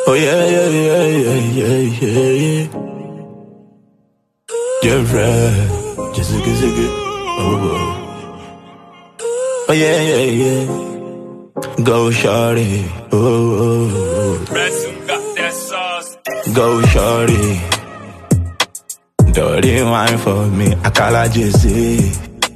Oh yeah, yeah, yeah, yeah, yeah, yeah, yeah. Yeah, right. Jessica, Jessica. Oh yeah, yeah, yeah. Go shorty. Oh. Ransom got that sauce. Go shorty. Dirty wine for me. I call her Jesse.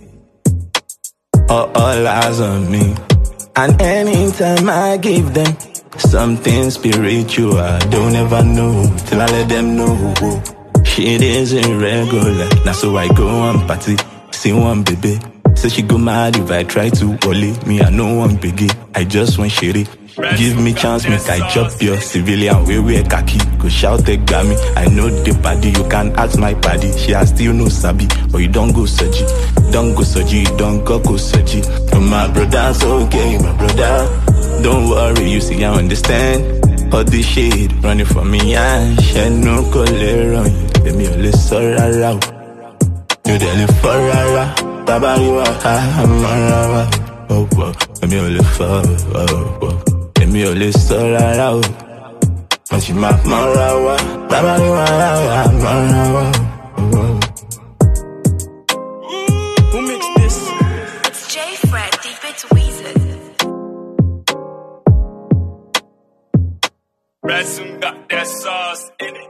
All eyes on me. And anytime I give them something spiritual, I don't ever know till I let them know. Shit is irregular. Now so I go on party, see one baby. So she go mad if I try to bully me. I know one biggie, I just want shitty. Give me chance, make I chop your civilian. We wear khaki, go shout the Grammy. I know the body, you can ask my body. She has still no sabi, but you don't go surgery. Don't go surgery, don't go surgery. My brother's okay, my brother. Don't worry, you see I understand. All this shit running from me, and she no color on you. Let me only sorrow out. You didn't for rara. Baba, you are a oh, oh. Let me only for, oh, oh. Let me only sorrow out. When she make marawa. Baba, you are a marawa. Who mixed this? It's J Fred, Deep It Weezer. Ransom got that sauce in it.